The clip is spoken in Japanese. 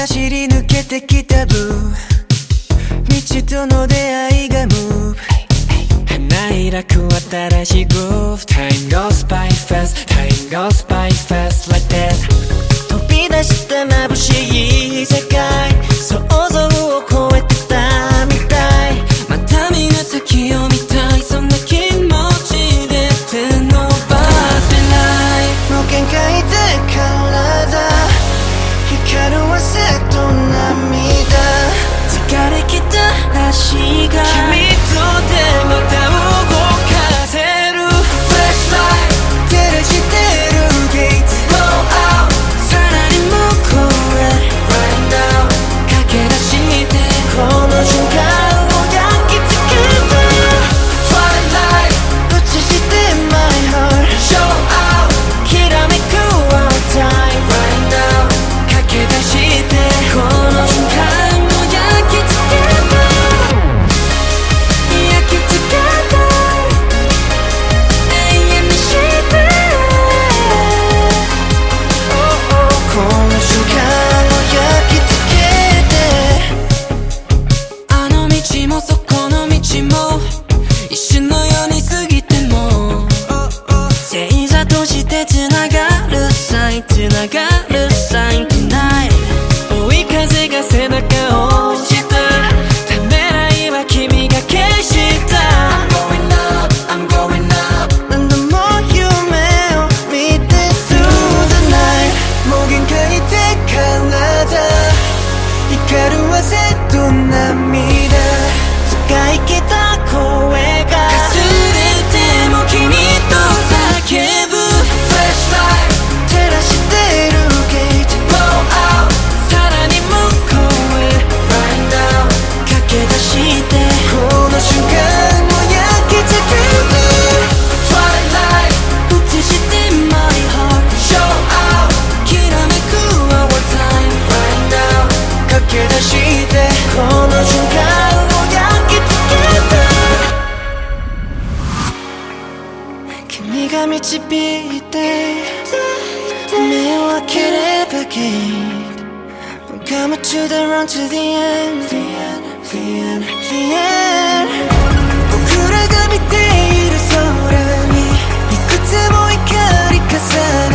走り抜けてきたブー道との出会いがムーブ花開く新しいグルーヴ Time goes by fast Time goes by fast like that 飛び出した眩しい世界想像を超えてたみたいまた見ぬ先を見たいそんな気持ちで手伸ばせない無限界で体光る汗と涙疲れきた足が君とでまた動かせる Flashlight 照らしてるゲート Blow out さらに向こうへ Right now 駆け出してこの瞬間を焼き付けた Twilight 映して My heart Show out きらめく Our time Right now 駆け出してこの瞬間を焼き付けた焼き付けた永遠にして この瞬間を焼き付けてあの道もそこの道も一瞬のように過ぎても星座として繋がるサイン繋がるサイン Tonight 追い風が背中を押したためらいは君が消した I'm going up, I'm going up 何度も夢を見て Through the night もう限界で体光る汗と涙使い切った声がかすれても君と叫ぶ Flashlight 照らしてるゲート Blow out さらに向こうへ Right now 駆け出してこの瞬間を焼き付ける Twilight 映して My heart Show out きらめく Our time Right now 駆け出してこの瞬間を焼き付けた君が導いて目を開ければゲート Come to the run to the end The end, the end, the end 僕らが見ている空にいくつも光り重